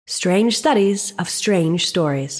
Strange Studies of Strange Stories.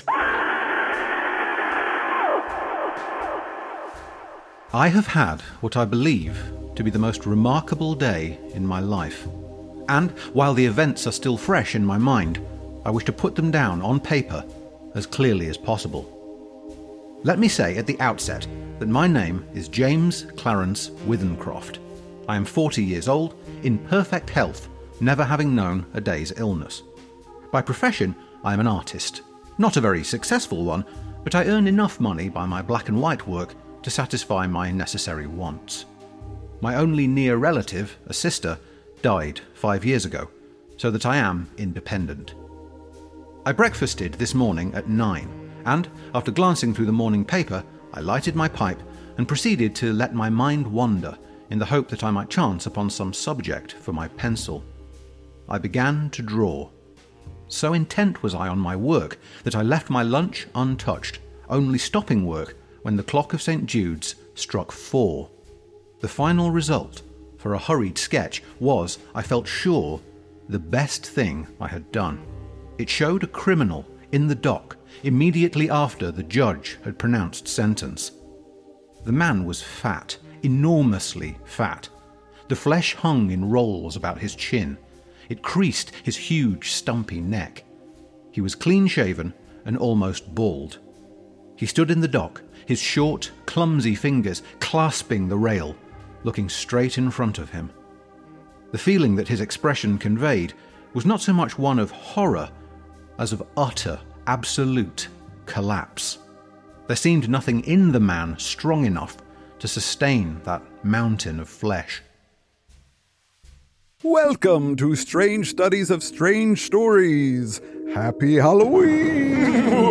I have had what I believe to be the most remarkable day in my life. And while the events are still fresh in my mind, I wish to put them down on paper as clearly as possible. Let me say at the outset that my name is James Clarence Withencroft. I am 40 years old, in perfect health, never having known a day's illness. By profession, I am an artist. Not a very successful one, but I earn enough money by my black and white work to satisfy my necessary wants. My only near relative, a sister, died 5 years ago, so that I am independent. I breakfasted this morning at 9, and, after glancing through the morning paper, I lighted my pipe and proceeded to let my mind wander in the hope that I might chance upon some subject for my pencil. I began to draw. So intent was I on my work that I left my lunch untouched, only stopping work when the clock of St. Jude's struck 4. The final result, for a hurried sketch, was, I felt sure, the best thing I had done. It showed a criminal in the dock immediately after the judge had pronounced sentence. The man was fat, enormously fat. The flesh hung in rolls about his chin. It creased his huge, stumpy neck. He was clean-shaven and almost bald. He stood in the dock, his short, clumsy fingers clasping the rail, looking straight in front of him. The feeling that his expression conveyed was not so much one of horror as of utter, absolute collapse. There seemed nothing in the man strong enough to sustain that mountain of flesh. Welcome to Strange Studies of Strange Stories. Happy Halloween!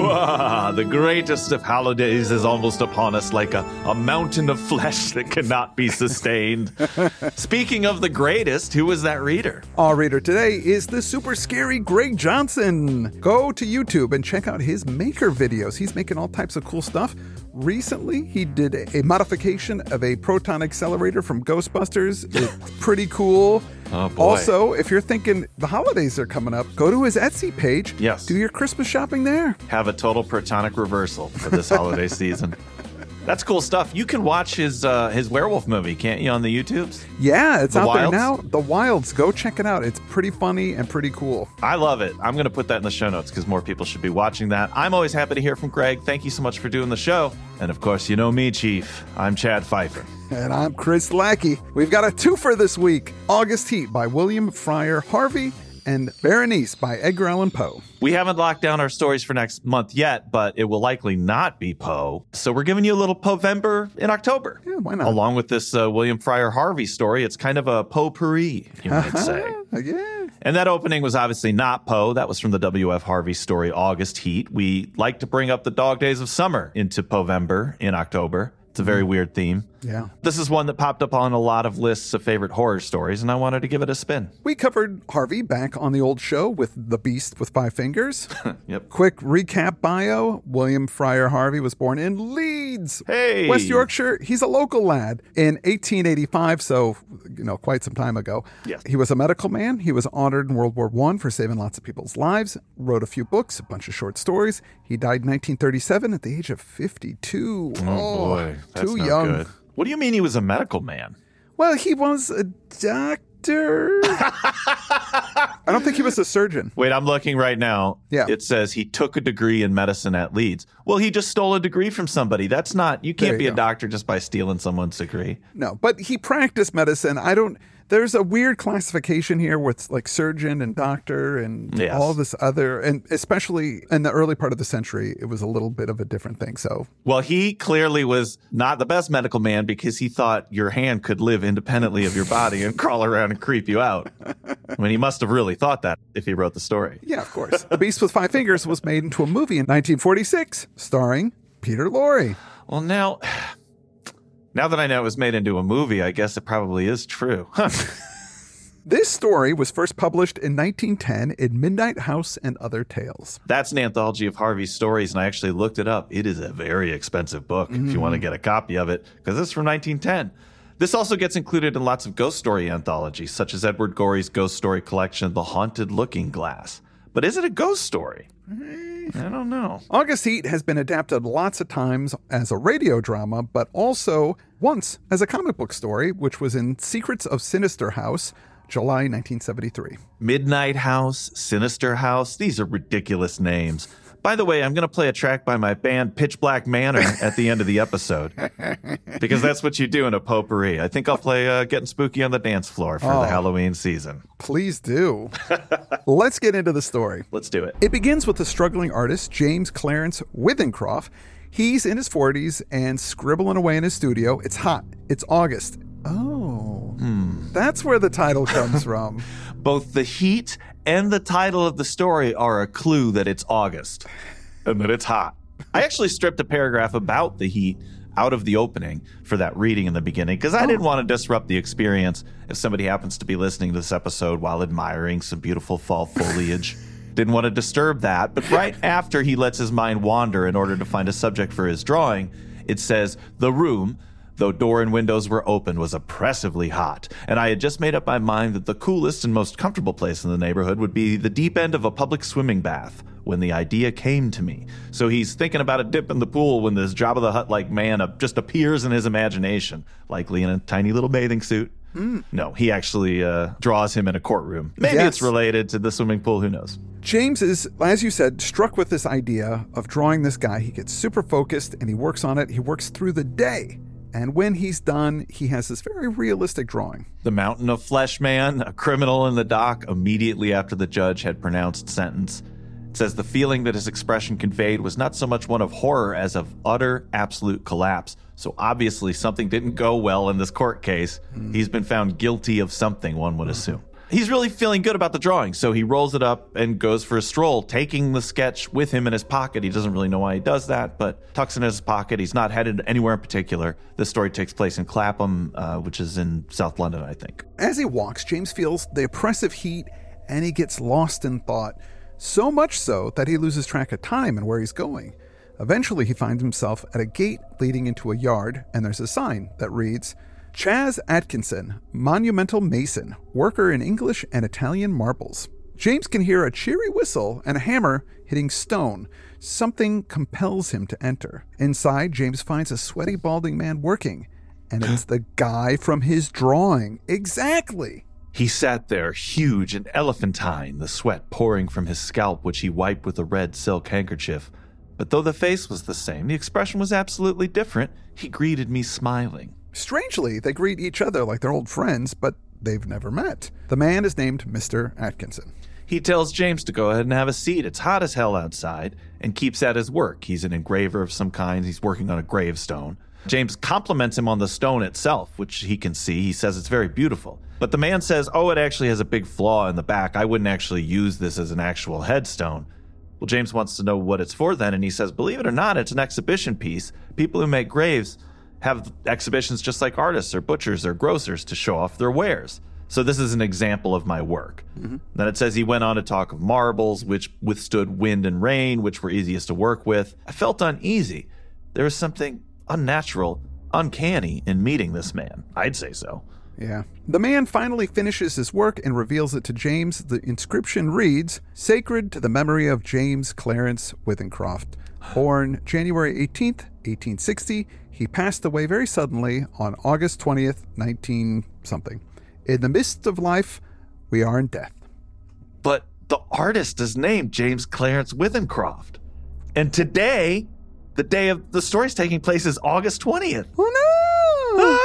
The greatest of holidays is almost upon us, like a mountain of flesh that cannot be sustained. Speaking of the greatest, who was that reader? Our reader today is the super scary Greg Johnson. Go to YouTube and check out his maker videos. He's making all types of cool stuff. Recently, he did a modification of a proton accelerator from Ghostbusters. It's pretty cool. Oh, boy. Also, if you're thinking the holidays are coming up, go to his Etsy page. Yes. Do your Christmas shopping there. Have a total protonic reversal for this holiday season. That's cool stuff. You can watch his werewolf movie, can't you, on the YouTubes? Yeah, it's The out there Wilds? now. The Wilds. Go check it out. It's pretty funny and pretty cool. I love it. I'm going to put that in the show notes because more people should be watching that. I'm always happy to hear from Greg. Thank you so much for doing the show. And of course, you know me, Chief. I'm Chad Pfeiffer. And I'm Chris Lackey. We've got a twofer this week. August Heat by William Fryer Harvey and Berenice by Edgar Allan Poe. We haven't locked down our stories for next month yet, but it will likely not be Poe. So we're giving you a little Poe-vember in October. Yeah, why not? Along with this William Fryer Harvey story. It's kind of a potpourri, you might say. Yeah. And that opening was obviously not Poe. That was from the W.F. Harvey story, August Heat. We like to bring up the dog days of summer into Poe-vember in October. It's a very weird theme. Yeah. This is one that popped up on a lot of lists of favorite horror stories, and I wanted to give it a spin. We covered Harvey back on the old show with The Beast with 5 Fingers. Yep. Quick recap bio. William Fryer Harvey was born in Leeds, Hey! West Yorkshire. He's a local lad. In 1885, so, quite some time ago. Yes. He was a medical man. He was honored in World War I for saving lots of people's lives. Wrote a few books, a bunch of short stories. He died in 1937 at the age of 52. Oh, boy. That's too not young. good. What do you mean he was a medical man? Well, he was a doctor. I don't think he was a surgeon. Wait, I'm looking right now. Yeah. It says he took a degree in medicine at Leeds. Well, he just stole a degree from somebody. That's not, you There can't you be a go. doctor just by stealing someone's degree. No, but he practiced medicine. There's a weird classification here with like surgeon and doctor and Yes. all this other, and especially in the early part of the century, it was a little bit of a different thing. So, Well, he clearly was not the best medical man because he thought your hand could live independently of your body and crawl around and creep you out. I mean, he must have really thought that if he wrote the story. yeah, of course. The Beast with 5 Fingers was made into a movie in 1946, starring Peter Lorre. Well, now that I know it was made into a movie, I guess it probably is true. Huh. This story was first published in 1910 in Midnight House and Other Tales. That's an anthology of Harvey's stories, and I actually looked it up. It is a very expensive book if you want to get a copy of it, because it's from 1910. This also gets included in lots of ghost story anthologies, such as Edward Gorey's ghost story collection, The Haunted Looking Glass. But is it a ghost story? I don't know. August Heat has been adapted lots of times as a radio drama, but also once as a comic book story, which was in Secrets of Sinister House, July 1973. Midnight House, Sinister House, these are ridiculous names. By the way, I'm going to play a track by my band Pitch Black Manor at the end of the episode, because that's what you do in a potpourri. I think I'll play Getting Spooky on the Dance Floor for the Halloween season. Please do. Let's get into the story. Let's do it. It begins with the struggling artist, James Clarence Withencroft. He's in his 40s and scribbling away in his studio. It's hot. It's August. Oh, that's where the title comes from. Both the heat and the title of the story are a clue that it's August and that it's hot. I actually stripped a paragraph about the heat out of the opening for that reading in the beginning because I didn't want to disrupt the experience if somebody happens to be listening to this episode while admiring some beautiful fall foliage. Didn't want to disturb that. But right after he lets his mind wander in order to find a subject for his drawing, it says, "The room, though door and windows were open, was oppressively hot, and I had just made up my mind that the coolest and most comfortable place in the neighborhood would be the deep end of a public swimming bath when the idea came to me." So he's thinking about a dip in the pool when this Jabba the Hutt-like man just appears in his imagination, likely in a tiny little bathing suit. No, he actually draws him in a courtroom. Maybe it's related to the swimming pool, who knows? James is, as you said, struck with this idea of drawing this guy. He gets super focused and he works on it. He works through the day. And when he's done, he has this very realistic drawing. The mountain of flesh man, a criminal in the dock immediately after the judge had pronounced sentence. It says the feeling that his expression conveyed was not so much one of horror as of utter, absolute collapse. So obviously something didn't go well in this court case. He's been found guilty of something, one would assume. He's really feeling good about the drawing, so he rolls it up and goes for a stroll, taking the sketch with him in his pocket. He doesn't really know why he does that, but tucks it in his pocket. He's not headed anywhere in particular. This story takes place in Clapham, which is in South London, I think. As he walks, James feels the oppressive heat, and he gets lost in thought. So much so that he loses track of time and where he's going. Eventually, he finds himself at a gate leading into a yard, and there's a sign that reads, Chaz Atkinson, monumental mason, worker in English and Italian marbles. James can hear a cheery whistle and a hammer hitting stone. Something compels him to enter. Inside, James finds a sweaty, balding man working, and it's the guy from his drawing. Exactly. He sat there, huge and elephantine, the sweat pouring from his scalp, which he wiped with a red silk handkerchief. But though the face was the same, the expression was absolutely different. He greeted me smiling. Strangely, they greet each other like they're old friends, but they've never met. The man is named Mr. Atkinson. He tells James to go ahead and have a seat. It's hot as hell outside, and keeps at his work. He's an engraver of some kind. He's working on a gravestone. James compliments him on the stone itself, which he can see. He says it's very beautiful. But the man says, it actually has a big flaw in the back. I wouldn't actually use this as an actual headstone. Well, James wants to know what it's for then, and he says, believe it or not, it's an exhibition piece. People who make graves have exhibitions just like artists or butchers or grocers to show off their wares. So this is an example of my work. Mm-hmm. Then it says he went on to talk of marbles, which withstood wind and rain, which were easiest to work with. I felt uneasy. There was something unnatural, uncanny in meeting this man. I'd say so. Yeah. The man finally finishes his work and reveals it to James. The inscription reads, Sacred to the memory of James Clarence Withencroft. Born January 18th, 1860, he passed away very suddenly on August 20th, 19-something. In the midst of life, we are in death. But the artist is named James Clarence Withencroft. And today, the day of the story's taking place is August 20th. Oh, no!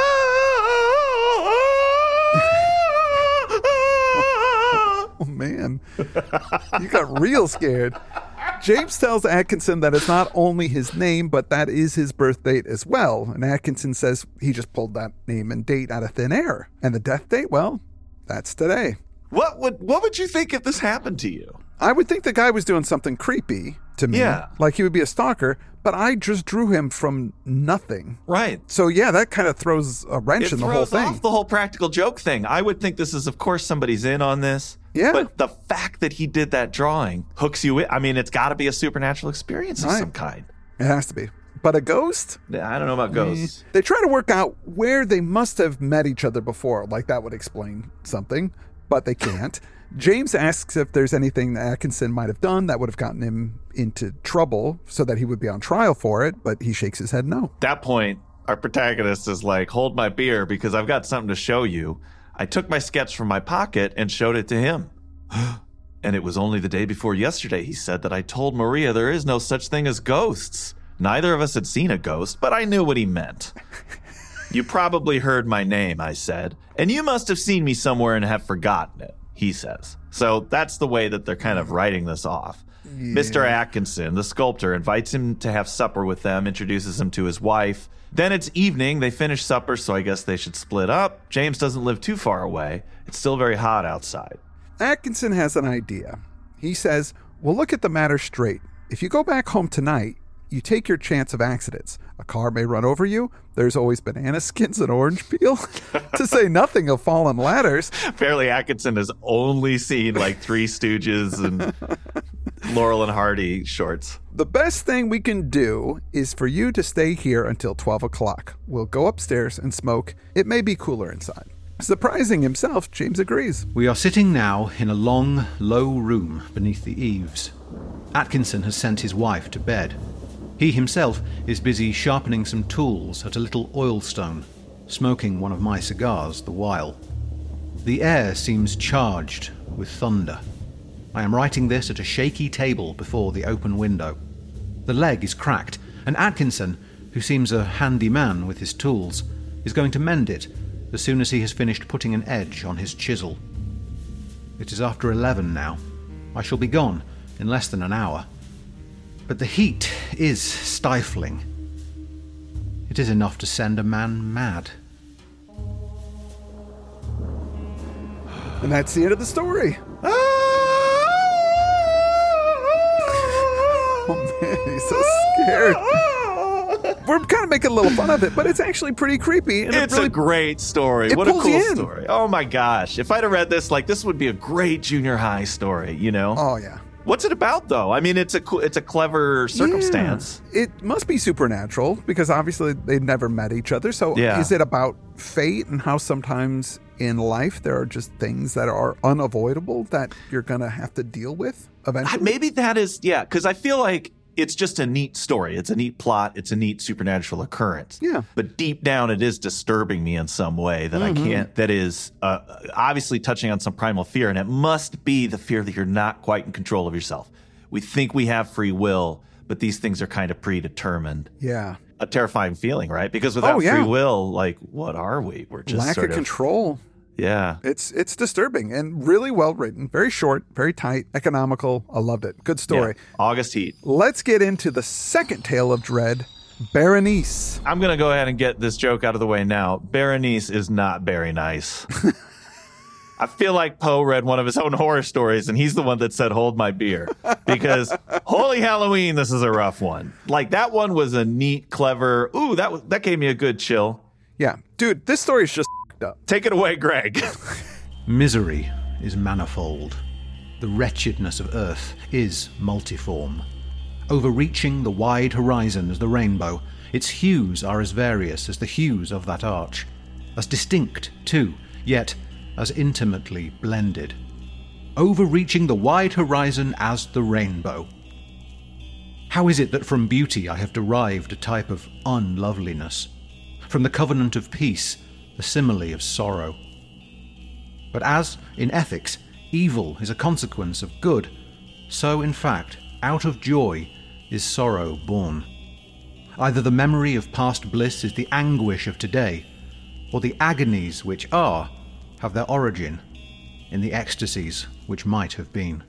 Oh, man. You got real scared. James tells Atkinson that it's not only his name, but that is his birth date as well. And Atkinson says he just pulled that name and date out of thin air. And the death date, well, that's today. What would you think if this happened to you? I would think the guy was doing something creepy to me. Yeah. Like he would be a stalker, but I just drew him from nothing. Right. So yeah, that kind of throws a wrench in the whole thing. It throws off the whole practical joke thing. I would think this is, of course, somebody's in on this. Yeah. But the fact that he did that drawing hooks you in. I mean, it's got to be a supernatural experience of some kind. It has to be. But a ghost? I don't know about ghosts. They try to work out where they must have met each other before. Like that would explain something, but they can't. James asks if there's anything that Atkinson might have done that would have gotten him into trouble so that he would be on trial for it, but he shakes his head no. At that point, our protagonist is like, hold my beer because I've got something to show you. I took my sketch from my pocket and showed it to him. And it was only the day before yesterday, he said, that I told Maria there is no such thing as ghosts. Neither of us had seen a ghost, but I knew what he meant. You probably heard my name, I said, and you must have seen me somewhere and have forgotten it, he says. So that's the way that they're kind of writing this off. Yeah. Mr. Atkinson, the sculptor, invites him to have supper with them, introduces him to his wife. Then it's evening. They finish supper, so I guess they should split up. James doesn't live too far away. It's still very hot outside. Atkinson has an idea. He says, well, look at the matter straight. If you go back home tonight, you take your chance of accidents. A car may run over you. There's always banana skins and orange peel, to say nothing of fallen ladders. Apparently Atkinson has only seen like Three Stooges and Laurel and Hardy shorts. The best thing we can do is for you to stay here until 12 o'clock. We'll go upstairs and smoke. It may be cooler inside. Surprising himself, James agrees. We are sitting now in a long, low room beneath the eaves. Atkinson has sent his wife to bed. He himself is busy sharpening some tools at a little oil stone, smoking one of my cigars the while. The air seems charged with thunder. I am writing this at a shaky table before the open window. The leg is cracked, and Atkinson, who seems a handy man with his tools, is going to mend it as soon as he has finished putting an edge on his chisel. It is after 11 now. I shall be gone in less than an hour. But the heat is stifling. It is enough to send a man mad. And that's the end of the story. Oh man, he's so scared. We're kind of making a little fun of it, but it's actually pretty creepy. And it's really, a great story. What a cool story. Oh my gosh. If I'd have read this, like, this would be a great junior high story, you know? Oh yeah. What's it about, though? I mean, it's a clever circumstance. Yeah. It must be supernatural because obviously they've never met each other. So Is it about fate and how sometimes in life there are just things that are unavoidable that you're going to have to deal with eventually? Maybe that is, because I feel like it's just a neat story. It's a neat plot. It's a neat supernatural occurrence. Yeah. But deep down, it is disturbing me in some way that I can't, that is obviously touching on some primal fear. And it must be the fear that you're not quite in control of yourself. We think we have free will, but these things are kind of predetermined. Yeah. A terrifying feeling, right? Because without free will, like, what are we? We're just lack of control. Yeah. It's disturbing and really well written. Very short, very tight, economical. I loved it. Good story. Yeah. August Heat. Let's get into the second tale of dread, Berenice. I'm going to go ahead and get this joke out of the way now. Berenice is not very nice. I feel like Poe read one of his own horror stories and he's the one that said, hold my beer. Because holy Halloween, this is a rough one. Like, that one was a neat, clever, that gave me a good chill. Yeah. Dude, this story is just up. Take it away, Greg. Misery is manifold. The wretchedness of earth is multiform. Overreaching the wide horizon as the rainbow, its hues are as various as the hues of that arch. As distinct, too, yet as intimately blended. Overreaching the wide horizon as the rainbow. How is it that from beauty I have derived a type of unloveliness? From the covenant of peace, the simile of sorrow. But as, in ethics, evil is a consequence of good, so, in fact, out of joy is sorrow born. Either the memory of past bliss is the anguish of today, or the agonies which are have their origin in the ecstasies which might have been.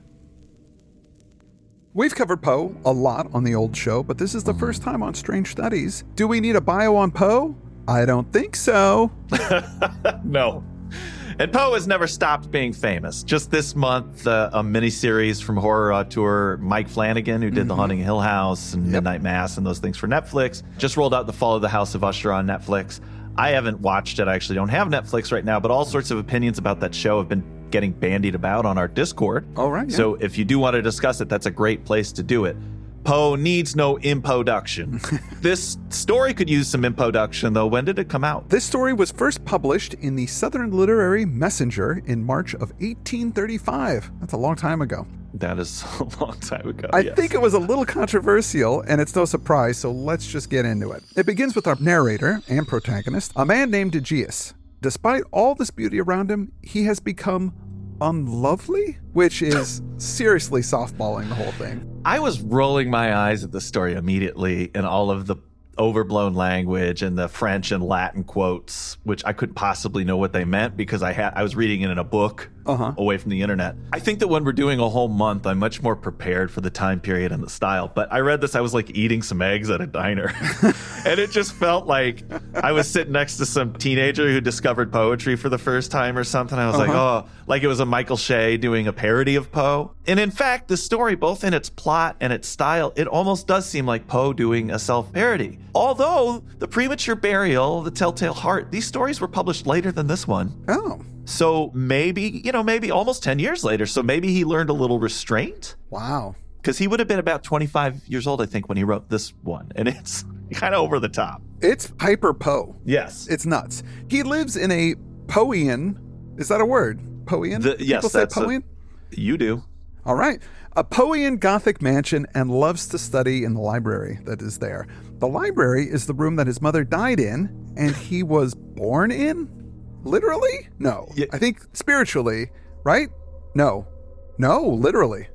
We've covered Poe a lot on the old show, but this is the first time on Strange Studies. Do we need a bio on Poe? I don't think so. No. And Poe has never stopped being famous. Just this month, a miniseries from horror auteur Mike Flanagan, who did The Haunting of Hill House and Midnight Mass and those things for Netflix, just rolled out The Fall of the House of Usher on Netflix. I haven't watched it. I actually don't have Netflix right now, but all sorts of opinions about that show have been getting bandied about on our Discord. All right. Yeah. So if you do want to discuss it, that's a great place to do it. Poe needs no introduction. This story could use some introduction, though. When did it come out? This story was first published in the Southern Literary Messenger in March of 1835. That's a long time ago. That is a long time ago. I think it was a little controversial, and it's no surprise, so let's just get into it. It begins with our narrator and protagonist, a man named Aegeus. Despite all this beauty around him, he has become unlovely, which is seriously softballing the whole thing. I was rolling my eyes at the story immediately, and all of the overblown language and the French and Latin quotes, which I couldn't possibly know what they meant because I was reading it in a book away from the internet. I think that when we're doing a whole month, I'm much more prepared for the time period and the style. But I read this, I was like eating some eggs at a diner. And it just felt like I was sitting next to some teenager who discovered poetry for the first time or something. I was like, oh, like it was a Michael Shea doing a parody of Poe. And in fact, the story, both in its plot and its style, it almost does seem like Poe doing a self-parody. Although The Premature Burial, The Telltale Heart, these stories were published later than this one. Oh. So maybe almost 10 years later. So maybe he learned a little restraint. Wow. Because he would have been about 25 years old, I think, when he wrote this one. And it's kind of over the top. It's hyper Poe. Yes. It's nuts. He lives in a Poean, is that a word? Poean? Yes, People say Poean? You do. All right. A Poean Gothic mansion, and loves to study in the library that is there. The library is the room that his mother died in, and he was born in? Literally? No. Yeah. I think spiritually, right? No, literally.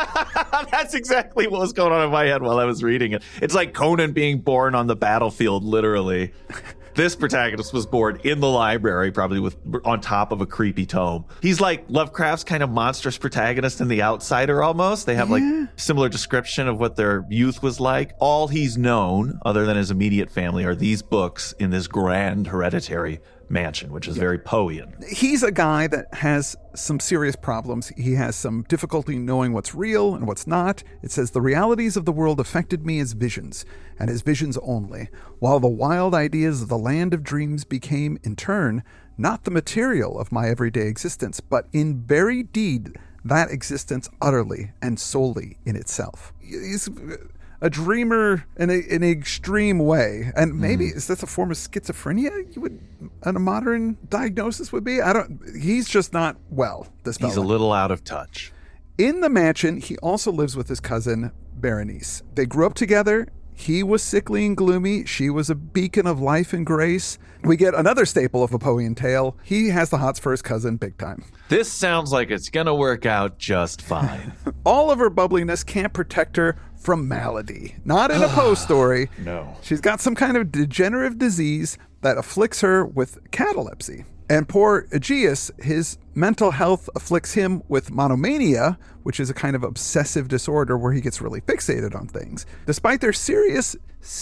That's exactly what was going on in my head while I was reading it. It's like Conan being born on the battlefield, literally. This protagonist was born in the library, probably on top of a creepy tome. He's like Lovecraft's kind of monstrous protagonist in The Outsider almost. They have like similar description of what their youth was like. All he's known, other than his immediate family, are these books in this grand hereditary mansion, which is very Poean. He's a guy that has some serious problems. He has some difficulty knowing what's real and what's not. It says, the realities of the world affected me as visions, and as visions only, while the wild ideas of the land of dreams became, in turn, not the material of my everyday existence, but in very deed that existence utterly and solely in itself. He's a dreamer in an extreme way. And maybe, is this a form of schizophrenia a modern diagnosis would be? He's just not well, this fellow. He's a little out of touch. In the mansion, he also lives with his cousin, Berenice. They grew up together. He was sickly and gloomy. She was a beacon of life and grace. We get another staple of a Poean tale. He has the hots for his cousin big time. This sounds like it's going to work out just fine. All of her bubbliness can't protect her from malady. Not in a Poe story. No. She's got some kind of degenerative disease that afflicts her with catalepsy. And poor Aegeus, his mental health afflicts him with monomania, which is a kind of obsessive disorder where he gets really fixated on things. Despite their serious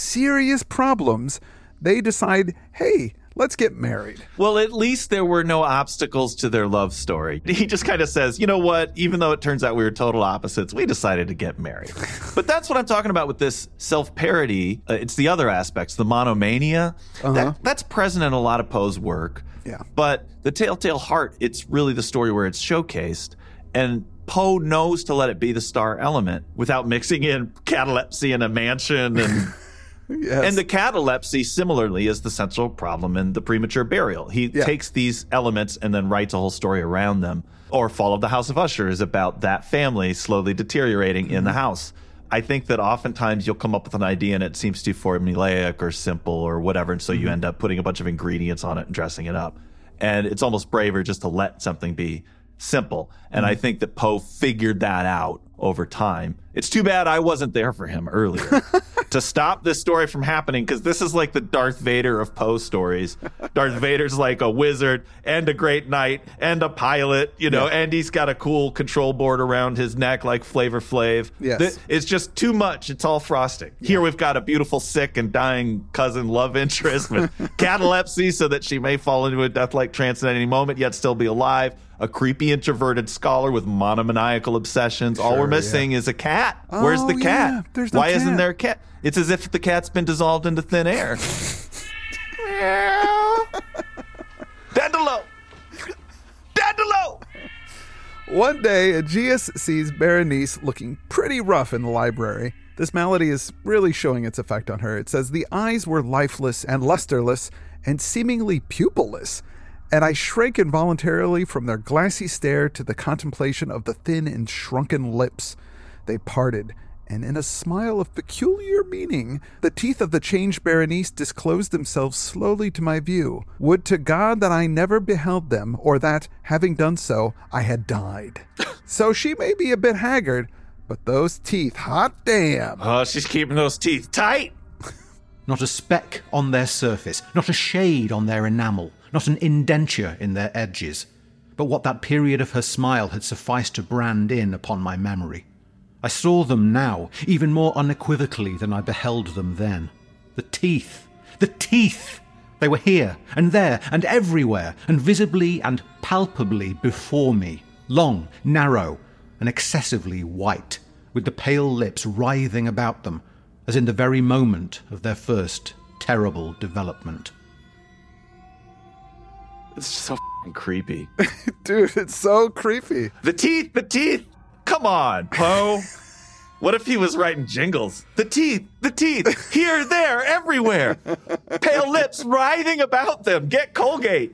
problems, they decide, hey, let's get married. Well, at least there were no obstacles to their love story. He just kind of says, you know what? Even though it turns out we were total opposites, we decided to get married. But that's what I'm talking about with this self-parody. It's the other aspects, the monomania. That's present in a lot of Poe's work. Yeah. But The Telltale Heart, it's really the story where it's showcased. And Poe knows to let it be the star element without mixing in catalepsy in a mansion and... Yes. And the catalepsy, similarly, is the central problem in The Premature Burial. He takes these elements and then writes a whole story around them. Or Fall of the House of Usher is about that family slowly deteriorating in the house. I think that oftentimes you'll come up with an idea and it seems too formulaic or simple or whatever, and so you end up putting a bunch of ingredients on it and dressing it up. And it's almost braver just to let something be simple. And I think that Poe figured that out over time. It's too bad I wasn't there for him earlier to stop this story from happening, because this is like the Darth Vader of Poe stories. Darth Vader's like a wizard and a great knight and a pilot, and he's got a cool control board around his neck like Flavor Flav. Yes. It's just too much. It's all frosting. Here we've got a beautiful, sick, and dying cousin love interest with catalepsy so that she may fall into a death-like trance at any moment, yet still be alive. A creepy, introverted scholar with monomaniacal obsessions. All we're missing is a cat. Where's the cat? Yeah. There's no Why cat. isn't there a cat? It's as if the cat's been dissolved into thin air. Dandelo! Dandelo! One day, Aegeus sees Berenice looking pretty rough in the library. This malady is really showing its effect on her. It says, the eyes were lifeless and lusterless and seemingly pupilless, and I shrank involuntarily from their glassy stare to the contemplation of the thin and shrunken lips. They parted, and in a smile of peculiar meaning, the teeth of the changed Berenice disclosed themselves slowly to my view. Would to God that I never beheld them, or that, having done so, I had died. So she may be a bit haggard, but those teeth, hot damn. Oh, she's keeping those teeth tight. Not a speck on their surface, not a shade on their enamel, not an indenture in their edges. But what that period of her smile had sufficed to brand in upon my memory. I saw them now, even more unequivocally than I beheld them then. The teeth! The teeth! They were here, and there, and everywhere, and visibly and palpably before me, long, narrow, and excessively white, with the pale lips writhing about them, as in the very moment of their first terrible development. It's so f***ing creepy. Dude, it's so creepy. The teeth! The teeth! Come on, Poe. What if he was writing jingles? The teeth, here, there, everywhere. Pale lips writhing about them. Get Colgate.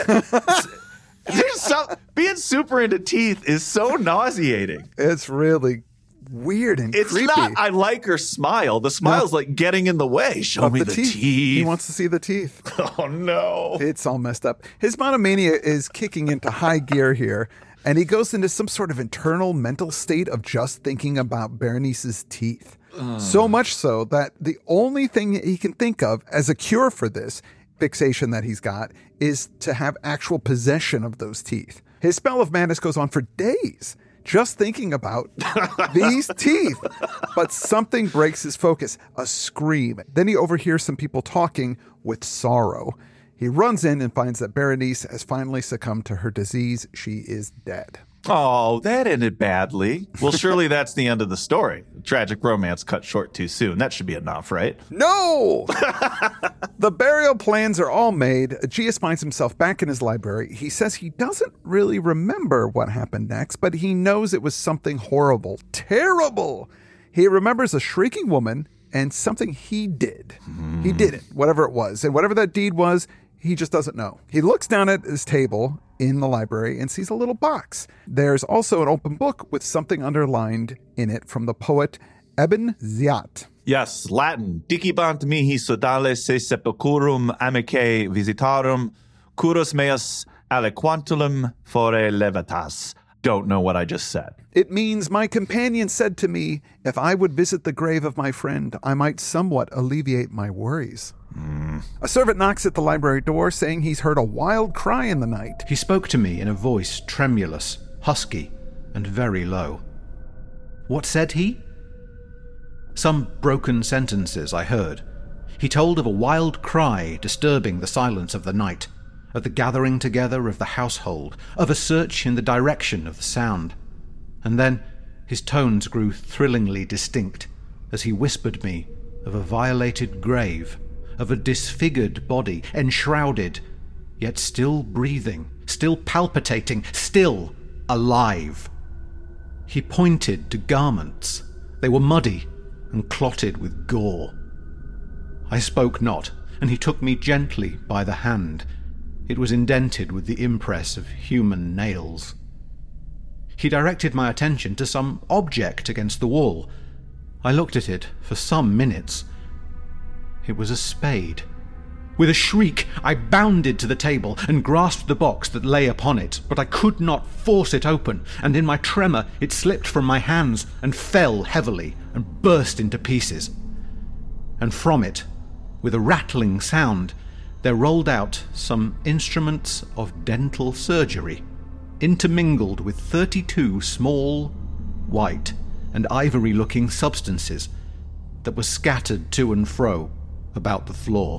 Being super into teeth is so nauseating. It's really weird and it's creepy. It's not, I like her smile. The smile's like getting in the way. Show me the teeth. He wants to see the teeth. Oh, no. It's all messed up. His monomania is kicking into high gear here. And he goes into some sort of internal mental state of just thinking about Berenice's teeth. So much so that the only thing he can think of as a cure for this fixation that he's got is to have actual possession of those teeth. His spell of madness goes on for days, just thinking about these teeth. But something breaks his focus, a scream. Then he overhears some people talking with sorrow. He runs in and finds that Berenice has finally succumbed to her disease. She is dead. Oh, that ended badly. Well, surely that's the end of the story. Tragic romance cut short too soon. That should be enough, right? No! The burial plans are all made. Aegeus finds himself back in his library. He says he doesn't really remember what happened next, but he knows it was something horrible, terrible. He remembers a shrieking woman and something he did. He did it, whatever it was. And whatever that deed was, he just doesn't know. He looks down at his table in the library and sees a little box. There's also an open book with something underlined in it from the poet Ebn Ziat. Yes, Latin. Dicibant mihi sodales se sepulchrum amicae visitarum, curos meas aliquantulum fore levatas. Don't know what I just said. It means, my companion said to me, if I would visit the grave of my friend, I might somewhat alleviate my worries. A servant knocks at the library door saying he's heard a wild cry in the night. He spoke to me in a voice tremulous, husky, and very low. What said he? Some broken sentences I heard. He told of a wild cry disturbing the silence of the night, of the gathering together of the household, of a search in the direction of the sound. And then his tones grew thrillingly distinct as he whispered me of a violated grave, of a disfigured body, enshrouded, yet still breathing, still palpitating, still alive. He pointed to garments. They were muddy and clotted with gore. I spoke not, and he took me gently by the hand. It was indented with the impress of human nails. He directed my attention to some object against the wall. I looked at it for some minutes. It was a spade. With a shriek, I bounded to the table and grasped the box that lay upon it, but I could not force it open, and in my tremor it slipped from my hands and fell heavily and burst into pieces. And from it, with a rattling sound, there rolled out some instruments of dental surgery, intermingled with 32 small, white, and ivory-looking substances that were scattered to and fro about the floor.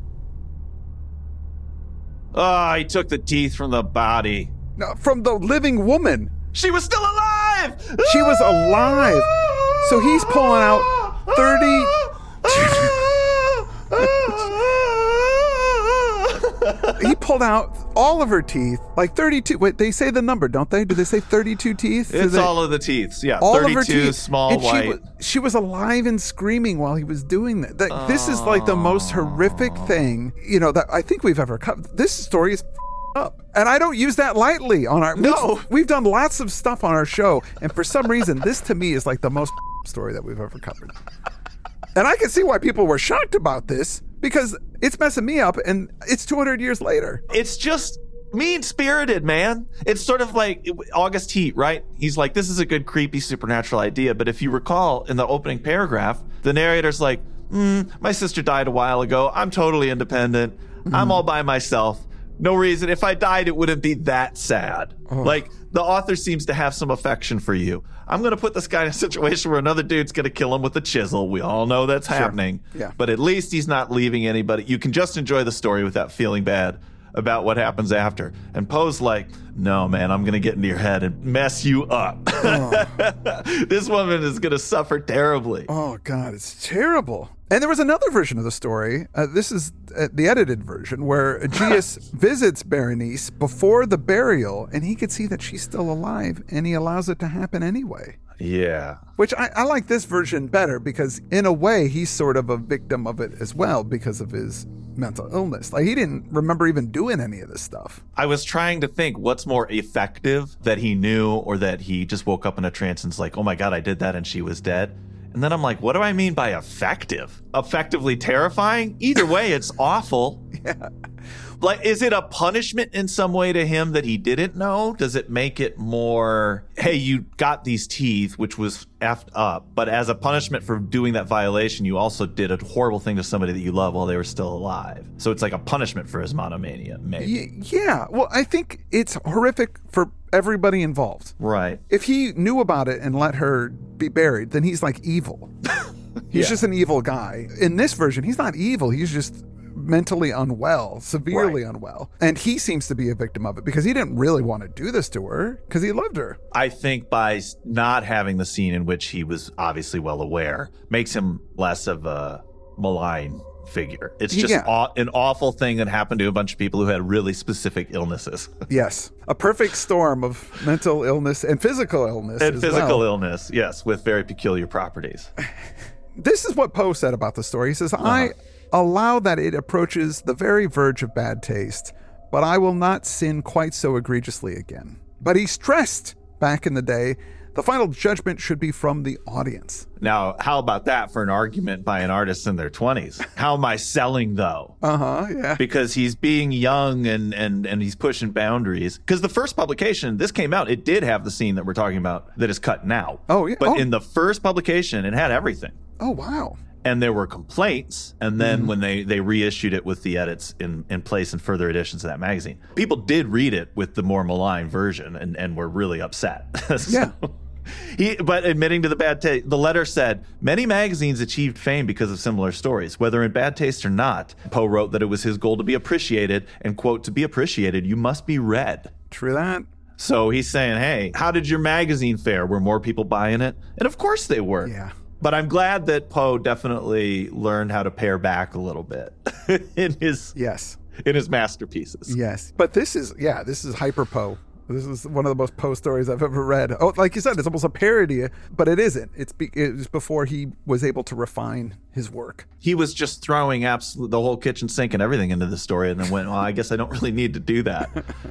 Oh, he took the teeth from the body. No, from the living woman. She was still alive! She was alive. So he's pulling out 30... He pulled out all of her teeth, like 32. Wait, they say the number, don't they? Do they say 32 teeth? It's all of the teeth. Yeah, all 32 of her teeth. small and white. She was alive and screaming while he was doing that. This is like the most horrific thing, that I think we've ever covered. This story is up. And I don't use that lightly on our... No. We've done lots of stuff on our show, and for some reason, this to me is like the most story that we've ever covered. And I can see why people were shocked about this, because it's messing me up, and it's 200 years later. It's just mean-spirited, man. It's sort of like August Heat, right? He's like, this is a good, creepy, supernatural idea, but if you recall, in the opening paragraph, the narrator's like, my sister died a while ago. I'm totally independent. I'm all by myself. No reason. If I died, it wouldn't be that sad. Like, the author seems to have some affection for you. I'm going to put this guy in a situation where another dude's going to kill him with a chisel. We all know that's happening. Yeah. But at least he's not leaving anybody. You can just enjoy the story without feeling bad about what happens after. And Poe's like, no, man, I'm going to get into your head and mess you up. This woman is going to suffer terribly. Oh, God, it's terrible. And there was another version of the story. This is the edited version, where Aegeus visits Berenice before the burial, and he could see that she's still alive, and he allows it to happen anyway. Yeah. Which I like this version better, because in a way, he's sort of a victim of it as well because of his mental illness. Like, he didn't remember even doing any of this stuff. I was trying to think what's more effective, that he knew or that he just woke up in a trance and's like, oh my God, I did that and she was dead. And then I'm like, what do I mean by effective? Effectively terrifying? Either way, it's awful. Yeah. Like, is it a punishment in some way to him that he didn't know? Does it make it more, hey, you got these teeth, which was effed up, but as a punishment for doing that violation, you also did a horrible thing to somebody that you love while they were still alive. So it's like a punishment for his monomania, maybe. Yeah. Well, I think it's horrific for everybody involved. Right. If he knew about it and let her be buried, then he's like evil. He's just an evil guy. In this version, he's not evil. He's just mentally unwell, severely unwell. And he seems to be a victim of it because he didn't really want to do this to her because he loved her. I think by not having the scene in which he was obviously well aware makes him less of a malign figure. It's just an awful thing that happened to a bunch of people who had really specific illnesses. Yes. A perfect storm of mental illness and physical illness. And physical illness, yes, with very peculiar properties. This is what Poe said about the story. He says, I allow that it approaches the very verge of bad taste, but I will not sin quite so egregiously again. But he stressed back in the day, the final judgment should be from the audience. Now, how about that for an argument by an artist in their 20s? How am I selling, though? Yeah. Because he's being young and he's pushing boundaries. Because the first publication, this came out, it did have the scene that we're talking about that is cut now. Oh, yeah. But in the first publication, it had everything. Oh, wow. And there were complaints, and then when they reissued it with the edits in place in further editions of that magazine, people did read it with the more malign version and were really upset. Yeah. But admitting to the bad taste, the letter said, many magazines achieved fame because of similar stories, whether in bad taste or not. Poe wrote that it was his goal to be appreciated, and, quote, to be appreciated, you must be read. True that. So he's saying, hey, how did your magazine fare? Were more people buying it? And of course they were. Yeah. But I'm glad that Poe definitely learned how to pare back a little bit in his masterpieces. Yes. But this is hyper Poe. This is one of the most Poe stories I've ever read. Oh, like you said, it's almost a parody, but it isn't. It was before he was able to refine his work. He was just throwing the whole kitchen sink and everything into the story and then went, well, I guess I don't really need to do that.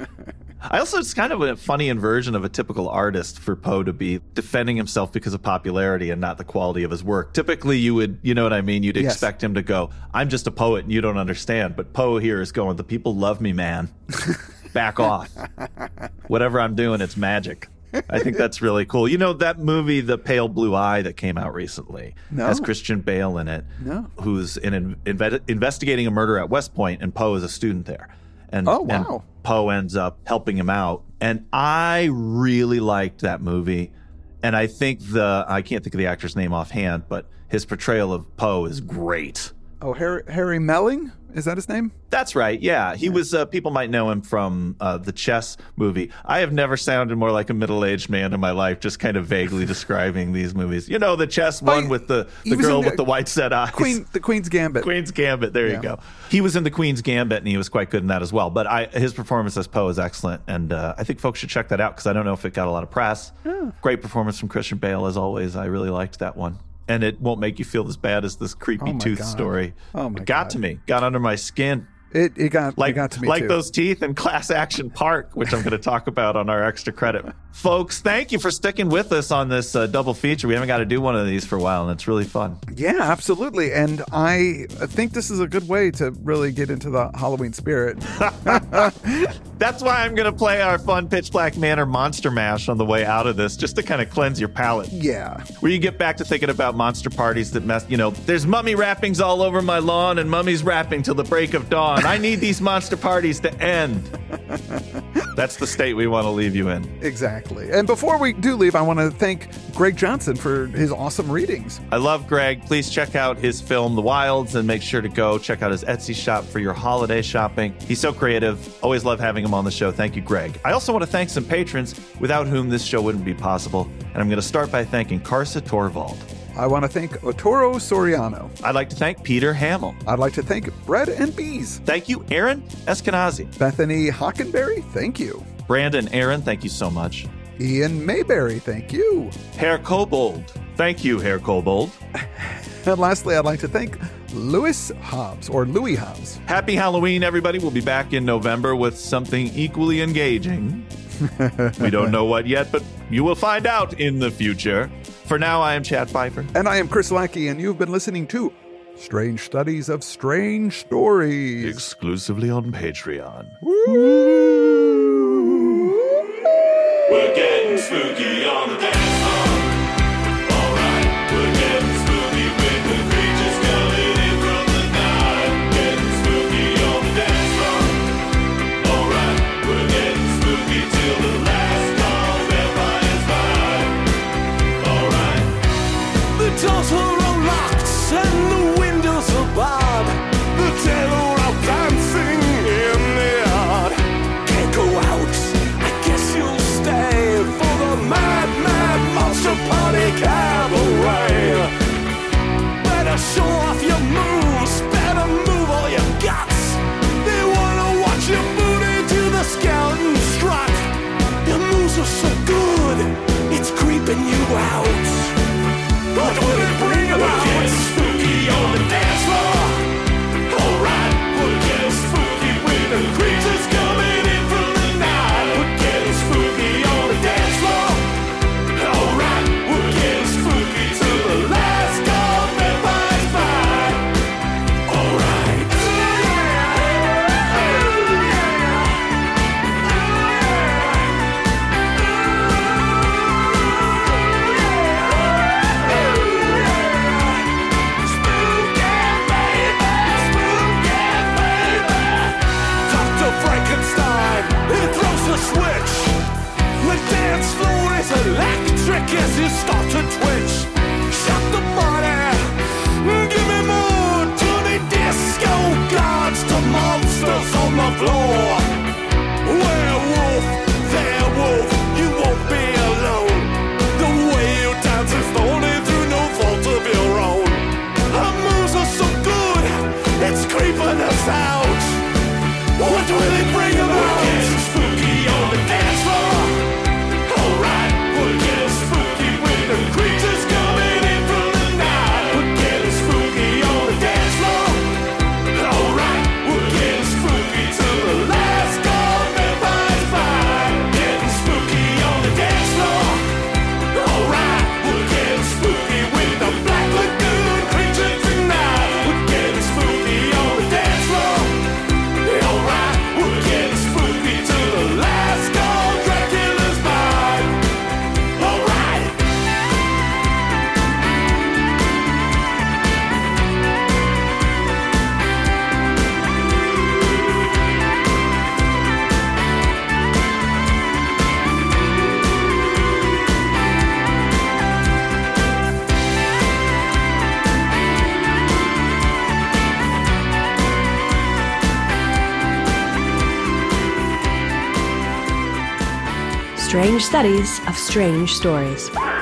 It's kind of a funny inversion of a typical artist for Poe to be defending himself because of popularity and not the quality of his work. Typically, you would, you know what I mean? You'd expect him to go, I'm just a poet and you don't understand. But Poe here is going, the people love me, man. Back off. Whatever I'm doing, it's magic. I think that's really cool. You know that movie, The Pale Blue Eye, that came out recently? No. Has Christian Bale in it. No. Who's investigating a murder at West Point, and Poe is a student there. And, wow. And Poe ends up helping him out. And I really liked that movie. And I think I can't think of the actor's name offhand, but his portrayal of Poe is great. Oh, Harry Melling? Is that his name? That's right. Yeah. He was, people might know him from the Chess movie. I have never sounded more like a middle-aged man in my life, just kind of vaguely describing these movies. You know, the Chess one with the girl with the white set eyes. The Queen's Gambit. Queen's Gambit. There you go. He was in the Queen's Gambit, and he was quite good in that as well. But his performance as Poe is excellent, and I think folks should check that out because I don't know if it got a lot of press. Yeah. Great performance from Christian Bale, as always. I really liked that one. And it won't make you feel as bad as this creepy tooth story. Oh my God. It got to me. Got under my skin. It got to me like too. Those teeth in Class Action Park, which I'm going to talk about on our extra credit. Folks, thank you for sticking with us on this double feature. We haven't got to do one of these for a while, and it's really fun. Yeah, absolutely. And I think this is a good way to really get into the Halloween spirit. That's why I'm going to play our fun Pitch Black Manor Monster Mash on the way out of this, just to kind of cleanse your palate. Yeah. Where you get back to thinking about monster parties that mess, there's mummy wrappings all over my lawn and mummies rapping till the break of dawn. I need these monster parties to end. That's the state we want to leave you in. Exactly. And before we do leave, I want to thank Greg Johnson for his awesome readings. I love Greg. Please check out his film, The Wilds, and make sure to go check out his Etsy shop for your holiday shopping. He's so creative. Always love having him on the show. Thank you, Greg. I also want to thank some patrons without whom this show wouldn't be possible. And I'm going to start by thanking Karsa Torvald. I want to thank Otoro Soriano. I'd like to thank Peter Hamill. I'd like to thank Bread and Bees. Thank you, Aaron Eskenazi. Bethany Hockenberry, thank you. Brandon Aaron, thank you so much. Ian Mayberry, thank you. Herr Kobold. Thank you, Herr Kobold. And lastly, I'd like to thank Louis Hobbs. Happy Halloween, everybody. We'll be back in November with something equally engaging. We don't know what yet, but you will find out in the future. For now, I am Chad Pfeiffer. And I am Chris Lackey, and you've been listening to Strange Studies of Strange Stories. Exclusively on Patreon. Woo! We're getting spooky on the dance floor. Alright, we're getting spooky with the creatures coming in from the night. Getting spooky on the dance floor. Alright, we're getting spooky till the last call vampires by. Alright. The doors are unlocked and the windows are barred. The dead are out dancing in the yard. Can't go out, I guess you'll stay for the mad, mad monster party cabaret. Better show off your moves, better move all your guts. They wanna watch you boot into the skeleton strut. Your moves are so good, it's creeping you out. But will it bring Strange Studies of Strange Stories.